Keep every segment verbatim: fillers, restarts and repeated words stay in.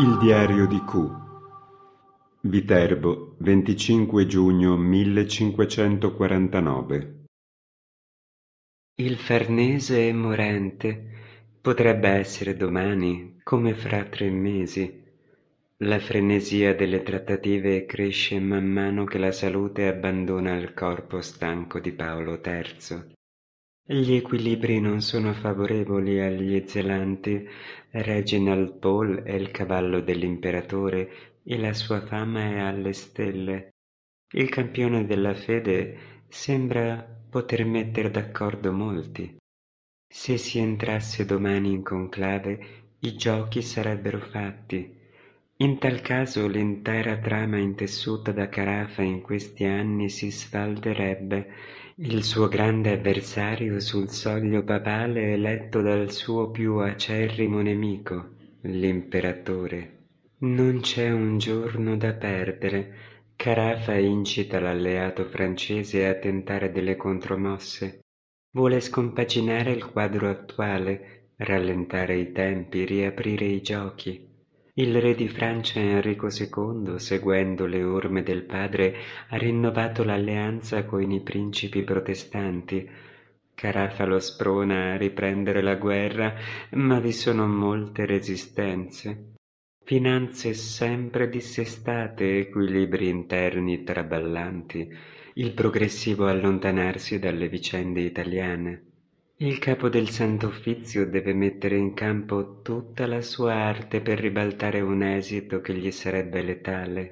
Il diario di Q. Viterbo, venticinque giugno millecinquecentoquarantanove. Il Farnese è morente, potrebbe essere domani, come fra tre mesi. La frenesia delle trattative cresce man mano che la salute abbandona il corpo stanco di Paolo terzo. Gli equilibri non sono favorevoli agli zelanti. Reginald Pole è il cavallo dell'imperatore e la sua fama è alle stelle. Il campione della fede sembra poter mettere d'accordo molti. Se si entrasse domani in conclave, i giochi sarebbero fatti. In tal caso l'intera trama intessuta da Carafa in questi anni si sfalderebbe. Il suo grande avversario sul soglio papale eletto dal suo più acerrimo nemico, l'imperatore. Non c'è un giorno da perdere. Carafa incita l'alleato francese a tentare delle contromosse. Vuole scompaginare il quadro attuale, rallentare i tempi, riaprire i giochi. Il re di Francia Enrico secondo, seguendo le orme del padre, ha rinnovato l'alleanza con i principi protestanti. Carafa lo sprona a riprendere la guerra, ma vi sono molte resistenze. Finanze sempre dissestate, equilibri interni traballanti, il progressivo allontanarsi dalle vicende italiane. Il capo del Sant'Uffizio deve mettere in campo tutta la sua arte per ribaltare un esito che gli sarebbe letale.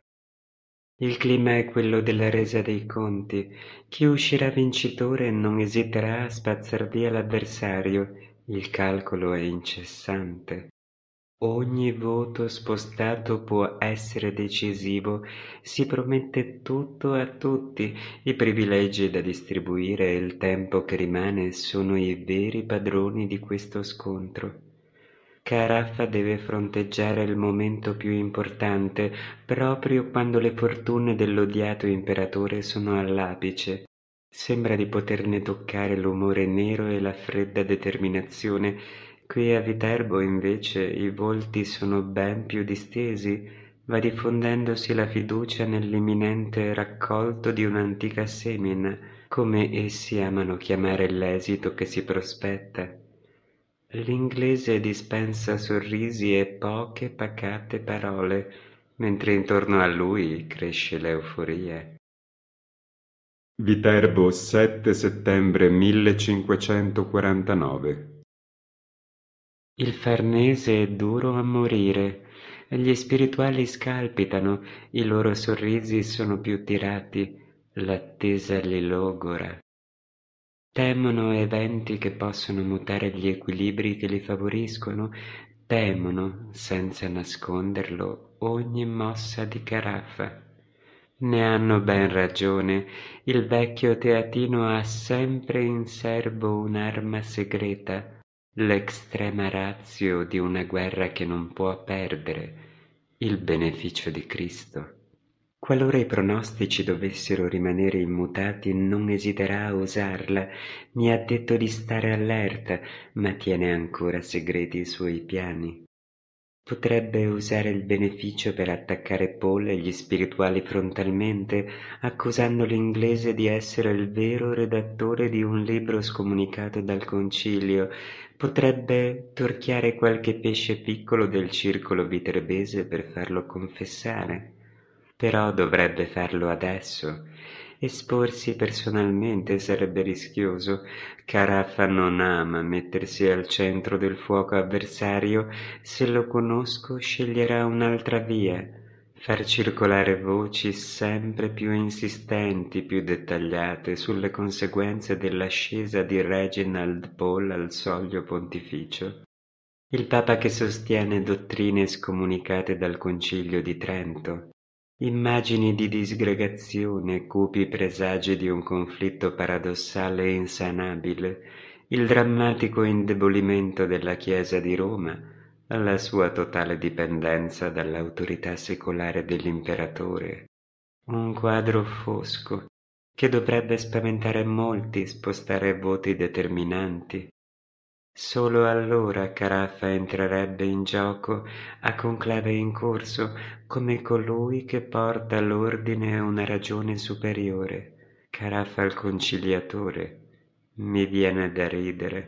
Il clima è quello della resa dei conti. Chi uscirà vincitore non esiterà a spazzar via l'avversario. Il calcolo è incessante. Ogni voto spostato può essere decisivo, si promette tutto a tutti, i privilegi da distribuire e il tempo che rimane sono i veri padroni di questo scontro. Carafa deve fronteggiare il momento più importante, proprio quando le fortune dell'odiato imperatore sono all'apice. Sembra di poterne toccare l'umore nero e la fredda determinazione. Qui a Viterbo invece i volti sono ben più distesi, va diffondendosi la fiducia nell'imminente raccolto di un'antica semina, come essi amano chiamare l'esito che si prospetta. L'inglese dispensa sorrisi e poche pacate parole, mentre intorno a lui cresce l'euforia. Viterbo, sette settembre millecinquecentoquarantanove. Il Farnese è duro a morire, gli spirituali scalpitano, i loro sorrisi sono più tirati, l'attesa li logora. Temono eventi che possono mutare gli equilibri che li favoriscono, temono, senza nasconderlo, ogni mossa di Carafa. Ne hanno ben ragione, il vecchio teatino ha sempre in serbo un'arma segreta, l'extrema ratio di una guerra che non può perdere, il beneficio di Cristo. Qualora i pronostici dovessero rimanere immutati, non esiterà a usarla. Mi ha detto di stare allerta, ma tiene ancora segreti i suoi piani. Potrebbe usare il beneficio per attaccare Paul e gli spirituali frontalmente, accusando l'inglese di essere il vero redattore di un libro scomunicato dal concilio. Potrebbe torchiare qualche pesce piccolo del circolo viterbese per farlo confessare. Però dovrebbe farlo adesso. Esporsi personalmente sarebbe rischioso. Carafa non ama mettersi al centro del fuoco avversario. Se lo conosco sceglierà un'altra via, far circolare voci sempre più insistenti, più dettagliate sulle conseguenze dell'ascesa di Reginald Pole al soglio pontificio. Il Papa che sostiene dottrine scomunicate dal Concilio di Trento. Immagini di disgregazione, cupi presagi di un conflitto paradossale e insanabile, il drammatico indebolimento della Chiesa di Roma, la sua totale dipendenza dall'autorità secolare dell'imperatore. Un quadro fosco che dovrebbe spaventare molti, spostare voti determinanti. Solo allora Caraffa entrerebbe in gioco a conclave in corso come colui che porta l'ordine a una ragione superiore. Caraffa il conciliatore. Mi viene da ridere.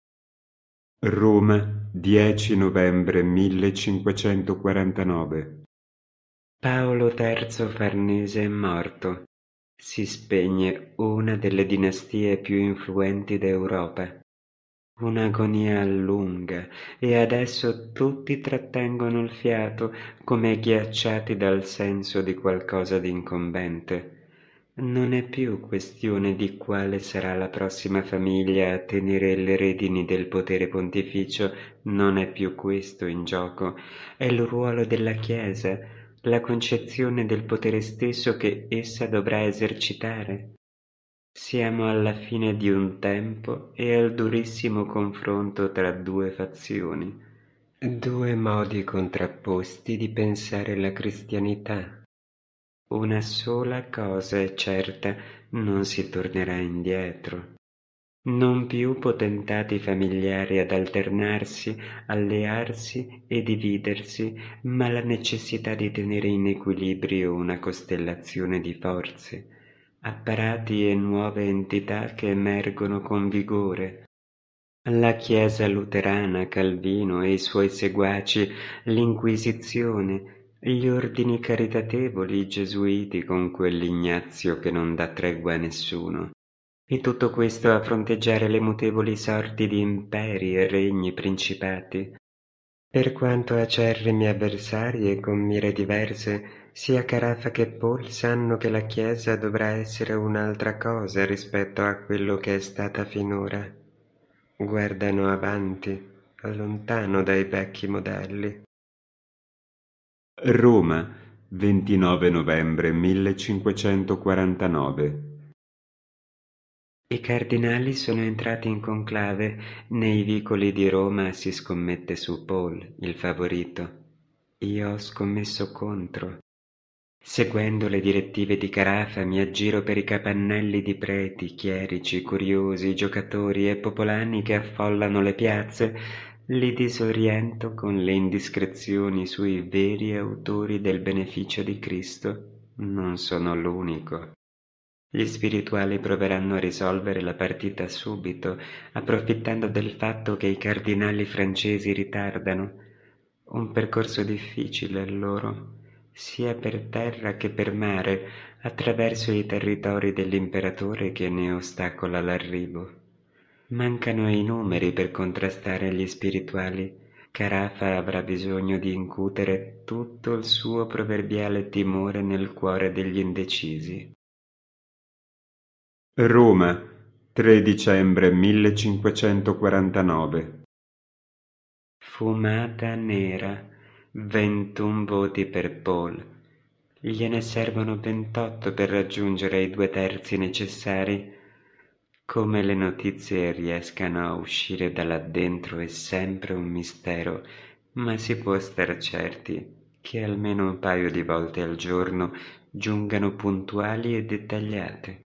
Roma, dieci novembre millecinquecentoquarantanove. Paolo terzo Farnese è morto. Si spegne una delle dinastie più influenti d'Europa. Un'agonia lunga, e adesso tutti trattengono il fiato come ghiacciati dal senso di qualcosa di incombente. Non è più questione di quale sarà la prossima famiglia a tenere le redini del potere pontificio, non è più questo in gioco, è il ruolo della Chiesa, la concezione del potere stesso che essa dovrà esercitare. Siamo alla fine di un tempo e al durissimo confronto tra due fazioni, due modi contrapposti di pensare la cristianità. Una sola cosa è certa, non si tornerà indietro. Non più potentati familiari ad alternarsi, allearsi e dividersi, ma la necessità di tenere in equilibrio una costellazione di forze, apparati e nuove entità che emergono con vigore. La Chiesa luterana, Calvino e i suoi seguaci, l'Inquisizione, gli ordini caritatevoli, i gesuiti con quell'Ignazio che non dà tregua a nessuno. E tutto questo a fronteggiare le mutevoli sorti di imperi e regni principati. Per quanto acerrimi avversari e con mire diverse, sia Caraffa che Paul sanno che la Chiesa dovrà essere un'altra cosa rispetto a quello che è stata finora. Guardano avanti, lontano dai vecchi modelli. Roma, ventinove novembre millecinquecentoquarantanove. I cardinali sono entrati in conclave. Nei vicoli di Roma si scommette su Paul, il favorito. Io ho scommesso contro. Seguendo le direttive di Caraffa mi aggiro per i capannelli di preti, chierici, curiosi, giocatori e popolani che affollano le piazze, li disoriento con le indiscrezioni sui veri autori del beneficio di Cristo. Non sono l'unico. Gli spirituali proveranno a risolvere la partita subito, approfittando del fatto che i cardinali francesi ritardano. Un percorso difficile loro, sia per terra che per mare, attraverso i territori dell'imperatore che ne ostacola l'arrivo. Mancano i numeri per contrastare gli spirituali. Carafa avrà bisogno di incutere tutto il suo proverbiale timore nel cuore degli indecisi. Roma, tre dicembre millecinquecentoquarantanove. Fumata nera, ventun voti per Paul. Gliene servono ventotto per raggiungere i due terzi necessari. Come le notizie riescano a uscire da là dentro è sempre un mistero, ma si può star certi che almeno un paio di volte al giorno giungano puntuali e dettagliate.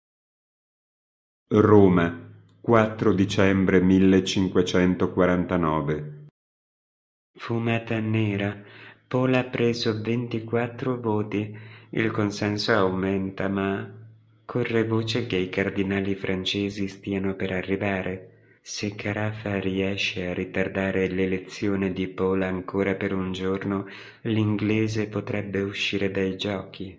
Roma, quattro dicembre millecinquecentoquarantanove. Fumata nera, Paul ha preso ventiquattro voti, il consenso aumenta, ma corre voce che i cardinali francesi stiano per arrivare. Se Carafa riesce a ritardare l'elezione di Paul ancora per un giorno, l'inglese potrebbe uscire dai giochi.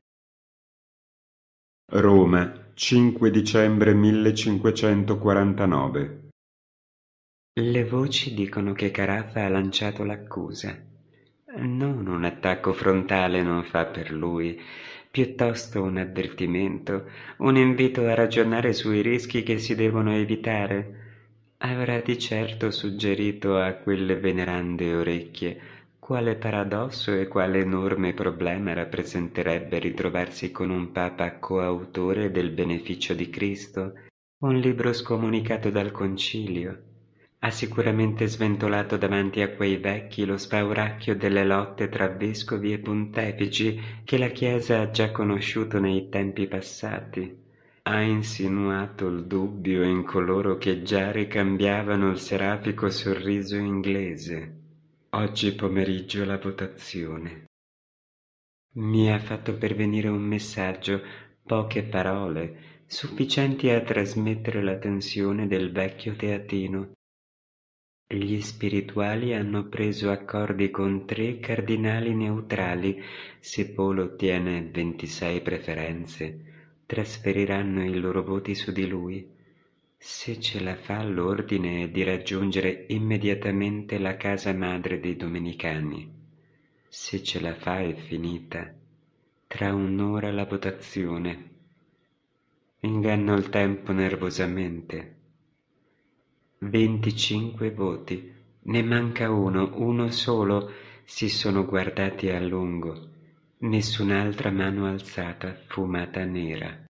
Roma, cinque dicembre millecinquecentoquarantanove. Le voci dicono che Carafa ha lanciato l'accusa. Non un attacco frontale non fa per lui, piuttosto un avvertimento, un invito a ragionare sui rischi che si devono evitare. Avrà di certo suggerito a quelle venerande orecchie quale paradosso e quale enorme problema rappresenterebbe ritrovarsi con un papa coautore del beneficio di Cristo, un libro scomunicato dal concilio. Ha sicuramente sventolato davanti a quei vecchi lo spauracchio delle lotte tra vescovi e pontefici che la Chiesa ha già conosciuto nei tempi passati. ha insinuato il dubbio in coloro che già ricambiavano il serafico sorriso inglese. Oggi pomeriggio la votazione. Mi ha fatto pervenire un messaggio, poche parole, sufficienti a trasmettere la tensione del vecchio teatino. Gli spirituali hanno preso accordi con tre cardinali neutrali. Se Paul ottiene ventisei preferenze, trasferiranno i loro voti su di lui. Se ce la fa, l'ordine è di raggiungere immediatamente la casa madre dei domenicani. Se ce la fa è finita. Tra un'ora la votazione. Inganno il tempo nervosamente. Venticinque voti. Ne manca uno, uno solo. Si sono guardati a lungo. Nessun'altra mano alzata, fumata nera.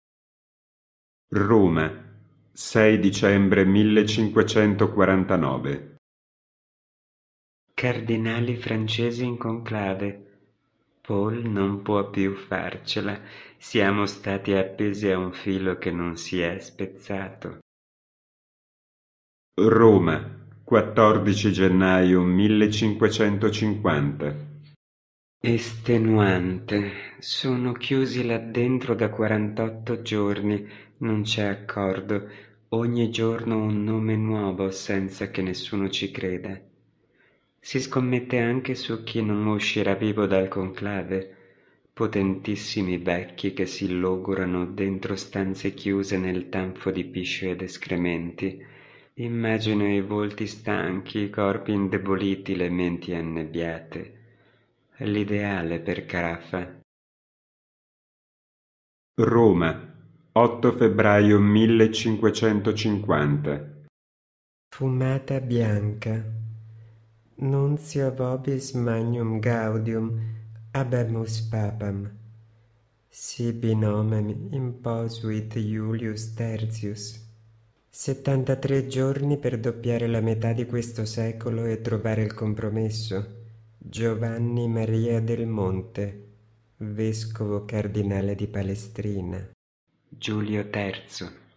Roma, sei dicembre millecinquecentoquarantanove. Cardinali francesi in conclave. Paul non può più farcela. Siamo stati appesi a un filo che non si è spezzato. Roma, quattordici gennaio millecinquecentocinquanta. Estenuante. Sono chiusi là dentro da quarantotto giorni. Non c'è accordo. Ogni giorno un nome nuovo senza che nessuno ci creda. Si scommette anche su chi non uscirà vivo dal conclave. Potentissimi vecchi che si logorano dentro stanze chiuse nel tanfo di piscio ed escrementi. Immagino i volti stanchi, i corpi indeboliti, le menti annebbiate. È l'ideale per Carafa. Roma, otto febbraio millecinquecentocinquanta. Fumata bianca. Nunzio vobis magnum gaudium habemus papam. Sibi nomen imposuit Iulius Tertius. settantatré giorni per doppiare la metà di questo secolo e trovare il compromesso. Giovanni Maria del Monte, vescovo cardinale di Palestrina. Giulio terzo.